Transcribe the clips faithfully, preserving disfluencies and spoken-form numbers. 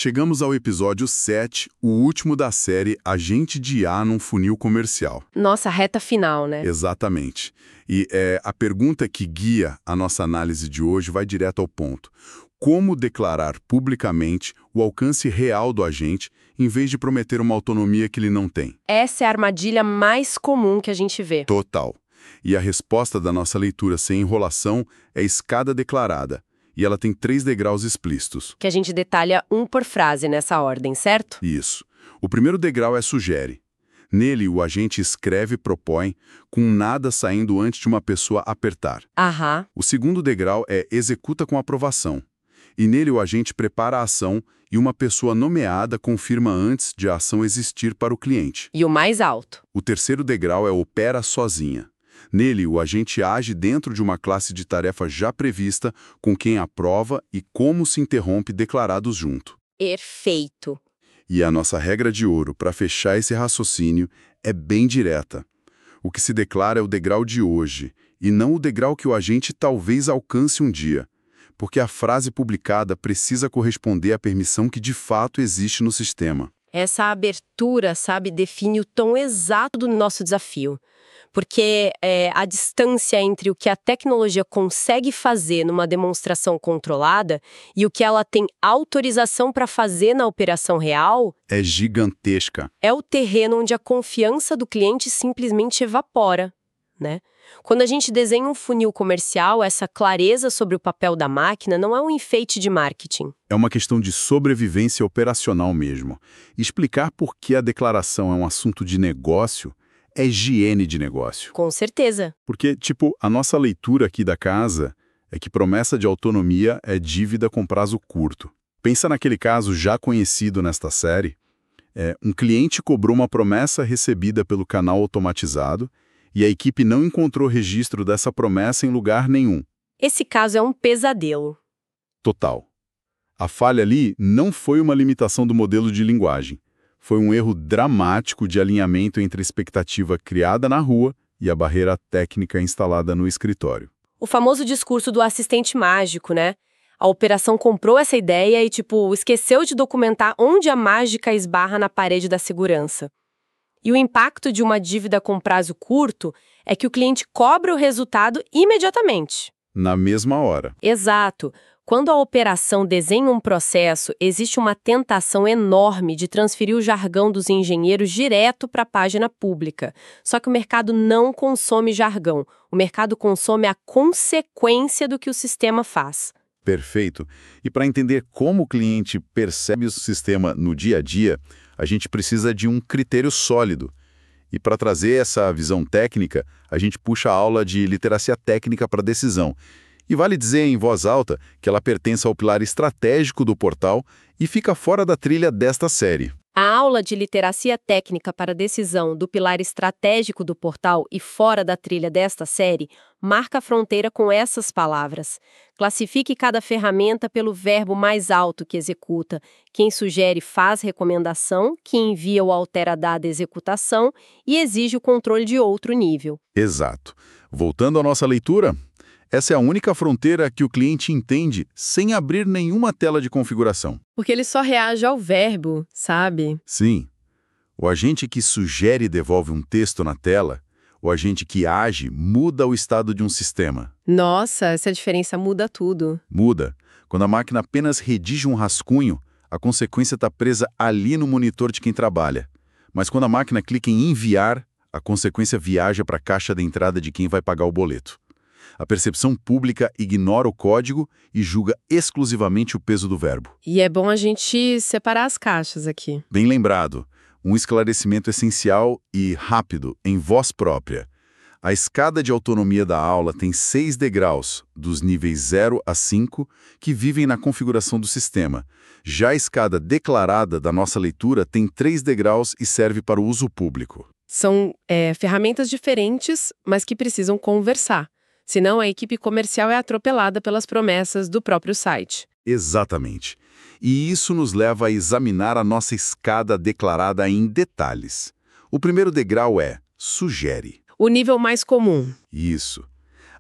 Chegamos ao episódio sete, o último da série Agente de I A num funil comercial. Nossa, reta final, né? Exatamente. E é, a pergunta que guia a nossa análise de hoje vai direto ao ponto. Como declarar publicamente o alcance real do agente, em vez de prometer uma autonomia que ele não tem? Essa é a armadilha mais comum que a gente vê. Total. E a resposta da nossa leitura sem enrolação é escada declarada. E ela tem três degraus explícitos. Que a gente detalha um por frase nessa ordem, certo? Isso. O primeiro degrau é sugere. Nele, o agente escreve e propõe, com nada saindo antes de uma pessoa apertar. Aham. O segundo degrau é executa com aprovação. E nele, o agente prepara a ação e uma pessoa nomeada confirma antes de a ação existir para o cliente. E o mais alto? O terceiro degrau é opera sozinha. Nele, o agente age dentro de uma classe de tarefa já prevista, com quem aprova e como se interrompe declarados junto. Perfeito. E a nossa regra de ouro para fechar esse raciocínio é bem direta. O que se declara é o degrau de hoje, e não o degrau que o agente talvez alcance um dia, porque a frase publicada precisa corresponder à permissão que de fato existe no sistema. Essa abertura, sabe, define o tom exato do nosso desafio. Porque é, a distância entre o que a tecnologia consegue fazer numa demonstração controlada e o que ela tem autorização para fazer na operação real é gigantesca. É o terreno onde a confiança do cliente simplesmente evapora, né? Quando a gente desenha um funil comercial, essa clareza sobre o papel da máquina não é um enfeite de marketing. É uma questão de sobrevivência operacional mesmo. Explicar por que a declaração é um assunto de negócio é higiene de negócio. Com certeza. Porque, tipo, a nossa leitura aqui da casa é que promessa de autonomia é dívida com prazo curto. Pensa naquele caso já conhecido nesta série. É, um cliente cobrou uma promessa recebida pelo canal automatizado e a equipe não encontrou registro dessa promessa em lugar nenhum. Esse caso é um pesadelo. Total. A falha ali não foi uma limitação do modelo de linguagem. Foi um erro dramático de alinhamento entre a expectativa criada na rua e a barreira técnica instalada no escritório. O famoso discurso do assistente mágico, né? A operação comprou essa ideia e, tipo, esqueceu de documentar onde a mágica esbarra na parede da segurança. E o impacto de uma dívida com prazo curto é que o cliente cobra o resultado imediatamente. Na mesma hora. Exato. Quando a operação desenha um processo, existe uma tentação enorme de transferir o jargão dos engenheiros direto para a página pública. Só que o mercado não consome jargão. O mercado consome a consequência do que o sistema faz. Perfeito. E para entender como o cliente percebe o sistema no dia a dia, a gente precisa de um critério sólido. E para trazer essa visão técnica, a gente puxa a aula de literacia técnica para decisão. E vale dizer em voz alta que ela pertence ao pilar estratégico do portal e fica fora da trilha desta série. A aula de literacia técnica para decisão do pilar estratégico do portal e fora da trilha desta série marca a fronteira com essas palavras. Classifique cada ferramenta pelo verbo mais alto que executa. Quem sugere faz recomendação, quem envia ou altera dada executação e exige o controle de outro nível. Exato. Voltando à nossa leitura, essa é a única fronteira que o cliente entende sem abrir nenhuma tela de configuração. Porque ele só reage ao verbo, sabe? Sim. O agente que sugere e devolve um texto na tela, o agente que age muda o estado de um sistema. Nossa, essa diferença muda tudo. Muda. Quando a máquina apenas redige um rascunho, a consequência está presa ali no monitor de quem trabalha. Mas quando a máquina clica em enviar, a consequência viaja para a caixa de entrada de quem vai pagar o boleto. A percepção pública ignora o código e julga exclusivamente o peso do verbo. E é bom a gente separar as caixas aqui. Bem lembrado, um esclarecimento essencial e rápido, em voz própria. A escada de autonomia da aula tem seis degraus, dos níveis zero a cinco, que vivem na configuração do sistema. Já a escada declarada da nossa leitura tem três degraus e serve para o uso público. São é, ferramentas diferentes, mas que precisam conversar. Senão, a equipe comercial é atropelada pelas promessas do próprio site. Exatamente. E isso nos leva a examinar a nossa escada declarada em detalhes. O primeiro degrau é sugere. O nível mais comum. Isso.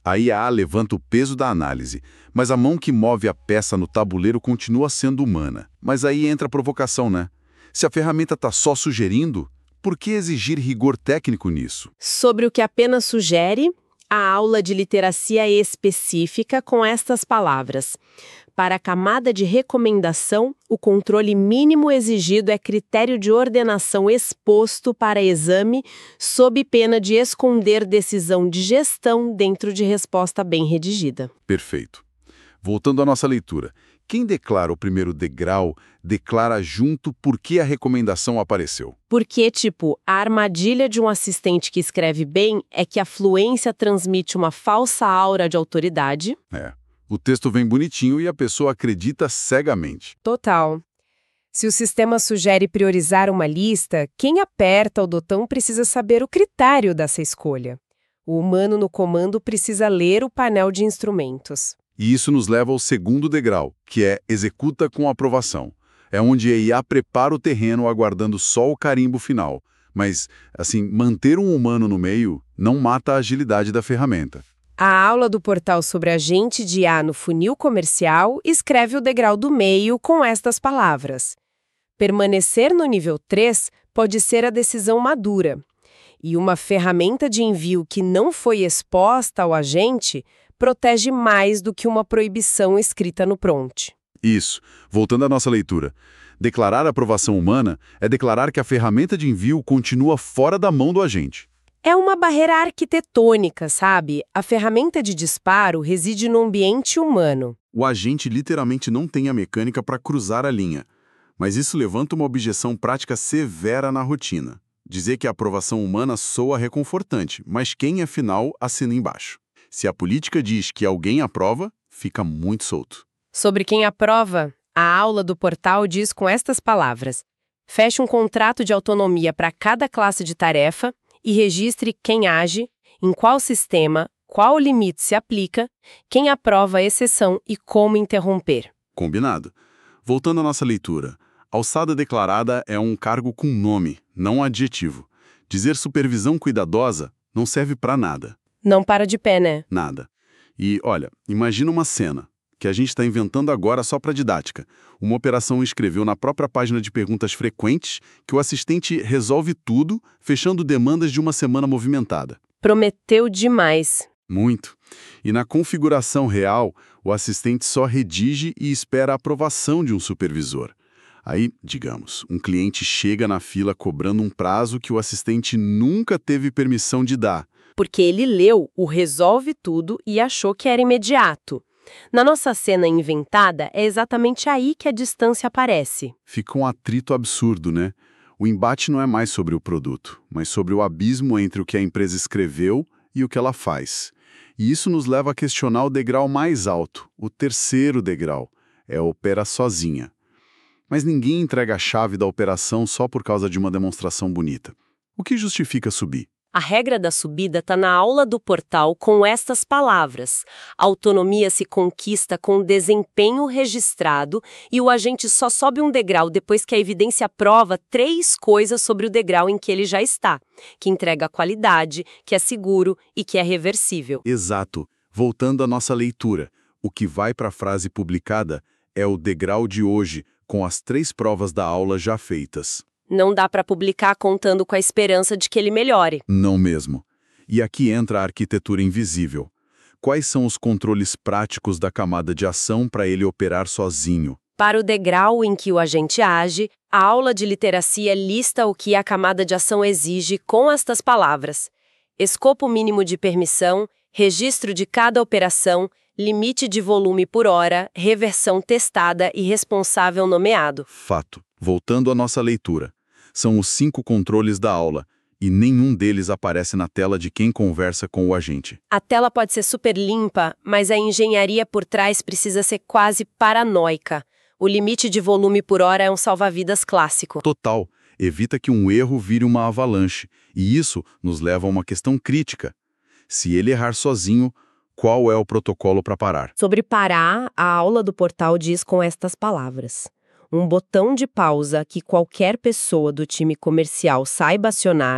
Aí a A levanta o peso da análise, mas a mão que move a peça no tabuleiro continua sendo humana. Mas aí entra a provocação, né? Se a ferramenta está só sugerindo, por que exigir rigor técnico nisso? Sobre o que apenas sugere, a aula de literacia específica com estas palavras. Para a camada de recomendação, o controle mínimo exigido é critério de ordenação exposto para exame, sob pena de esconder decisão de gestão dentro de resposta bem redigida. Perfeito. Voltando à nossa leitura, quem declara o primeiro degrau, declara junto por que a recomendação apareceu. Porque, tipo, a armadilha de um assistente que escreve bem é que a fluência transmite uma falsa aura de autoridade. É. O texto vem bonitinho e a pessoa acredita cegamente. Total. Se o sistema sugere priorizar uma lista, quem aperta o botão precisa saber o critério dessa escolha. O humano no comando precisa ler o painel de instrumentos. E isso nos leva ao segundo degrau, que é executa com aprovação. É onde a I A prepara o terreno aguardando só o carimbo final. Mas, assim, manter um humano no meio não mata a agilidade da ferramenta. A aula do portal sobre agente de I A no funil comercial escreve o degrau do meio com estas palavras. Permanecer no nível três pode ser a decisão madura. E uma ferramenta de envio que não foi exposta ao agente protege mais do que uma proibição escrita no prompt. Isso. Voltando à nossa leitura. Declarar aprovação humana é declarar que a ferramenta de envio continua fora da mão do agente. É uma barreira arquitetônica, sabe? A ferramenta de disparo reside no ambiente humano. O agente literalmente não tem a mecânica para cruzar a linha. Mas isso levanta uma objeção prática severa na rotina. Dizer que a aprovação humana soa reconfortante, mas quem, afinal, assina embaixo? Se a política diz que alguém aprova, fica muito solto. Sobre quem aprova, a aula do portal diz com estas palavras. Feche um contrato de autonomia para cada classe de tarefa e registre quem age, em qual sistema, qual limite se aplica, quem aprova a exceção e como interromper. Combinado. Voltando à nossa leitura, alçada declarada é um cargo com nome, não adjetivo. Dizer supervisão cuidadosa não serve para nada. Não para de pé, né? Nada. E, olha, imagina uma cena que a gente está inventando agora só para didática. Uma operação escreveu na própria página de perguntas frequentes que o assistente resolve tudo, fechando demandas de uma semana movimentada. Prometeu demais. Muito. E na configuração real, o assistente só redige e espera a aprovação de um supervisor. Aí, digamos, um cliente chega na fila cobrando um prazo que o assistente nunca teve permissão de dar. Porque ele leu o resolve tudo e achou que era imediato. Na nossa cena inventada, é exatamente aí que a distância aparece. Fica um atrito absurdo, né? O embate não é mais sobre o produto, mas sobre o abismo entre o que a empresa escreveu e o que ela faz. E isso nos leva a questionar o degrau mais alto, o terceiro degrau, é a opera sozinha. Mas ninguém entrega a chave da operação só por causa de uma demonstração bonita. O que justifica subir? A regra da subida está na aula do portal com estas palavras. A autonomia se conquista com desempenho registrado e o agente só sobe um degrau depois que a evidência prova três coisas sobre o degrau em que ele já está, que entrega qualidade, que é seguro e que é reversível. Exato. Voltando à nossa leitura, o que vai para a frase publicada é o degrau de hoje, com as três provas da aula já feitas. Não dá para publicar contando com a esperança de que ele melhore. Não mesmo. E aqui entra a arquitetura invisível. Quais são os controles práticos da camada de ação para ele operar sozinho? Para o degrau em que o agente age, a aula de literacia lista o que a camada de ação exige com estas palavras: escopo mínimo de permissão, registro de cada operação, limite de volume por hora, reversão testada e responsável nomeado. Fato. Voltando à nossa leitura. São os cinco controles da aula, e nenhum deles aparece na tela de quem conversa com o agente. A tela pode ser super limpa, mas a engenharia por trás precisa ser quase paranoica. O limite de volume por hora é um salva-vidas clássico. Total. Evita que um erro vire uma avalanche. E isso nos leva a uma questão crítica. Se ele errar sozinho, qual é o protocolo para parar? Sobre parar, a aula do portal diz com estas palavras: um botão de pausa que qualquer pessoa do time comercial saiba acionar,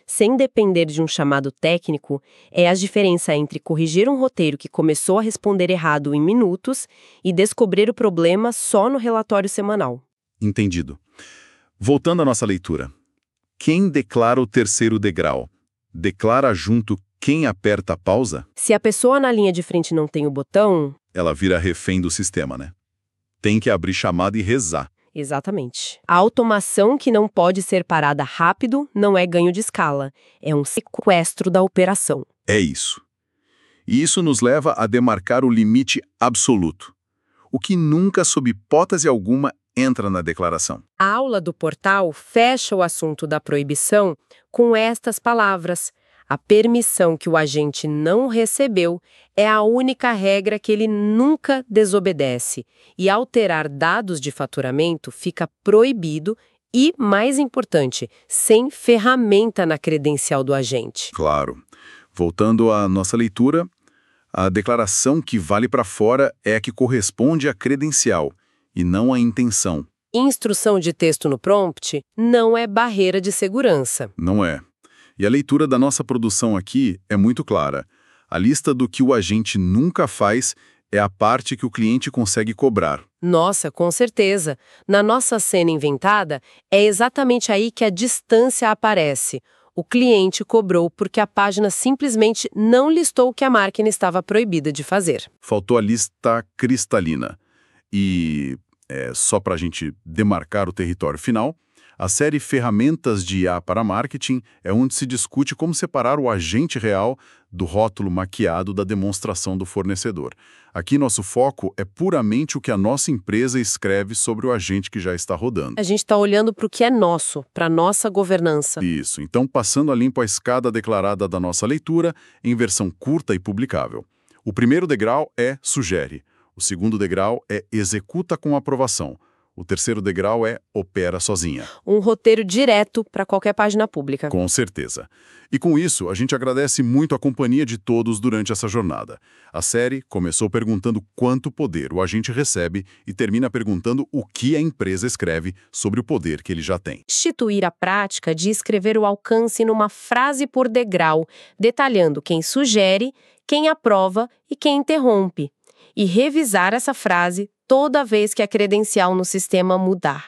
sem depender de um chamado técnico, é a diferença entre corrigir um roteiro que começou a responder errado em minutos e descobrir o problema só no relatório semanal. Entendido. Voltando à nossa leitura. Quem declara o terceiro degrau? Declara junto quem aperta a pausa? Se a pessoa na linha de frente não tem o botão... Ela vira refém do sistema, né? Tem que abrir chamada e rezar. Exatamente. A automação que não pode ser parada rápido não é ganho de escala, é um sequestro da operação. É isso. E isso nos leva a demarcar o limite absoluto, o que nunca, sob hipótese alguma, entra na declaração. A aula do portal fecha o assunto da proibição com estas palavras. A permissão que o agente não recebeu é a única regra que ele nunca desobedece, e alterar dados de faturamento fica proibido e, mais importante, sem ferramenta na credencial do agente. Claro. Voltando à nossa leitura, a declaração que vale para fora é a que corresponde à credencial, e não à intenção. Instrução de texto no prompt não é barreira de segurança. Não é. E a leitura da nossa produção aqui é muito clara. A lista do que o agente nunca faz é a parte que o cliente consegue cobrar. Nossa, com certeza. Na nossa cena inventada, é exatamente aí que a distância aparece. O cliente cobrou porque a página simplesmente não listou o que a máquina estava proibida de fazer. Faltou a lista cristalina. E, é, só para a gente demarcar o território final, a série Ferramentas de I A para Marketing é onde se discute como separar o agente real do rótulo maquiado da demonstração do fornecedor. Aqui nosso foco é puramente o que a nossa empresa escreve sobre o agente que já está rodando. A gente está olhando para o que é nosso, para a nossa governança. Isso, então passando a limpo a escada declarada da nossa leitura em versão curta e publicável. O primeiro degrau é sugere, o segundo degrau é executa com aprovação. O terceiro degrau é opera sozinha. Um roteiro direto para qualquer página pública. Com certeza. E com isso, a gente agradece muito a companhia de todos durante essa jornada. A série começou perguntando quanto poder o agente recebe e termina perguntando o que a empresa escreve sobre o poder que ele já tem. Instituir a prática de escrever o alcance numa frase por degrau, detalhando quem sugere, quem aprova e quem interrompe. E revisar essa frase toda vez que a credencial no sistema mudar.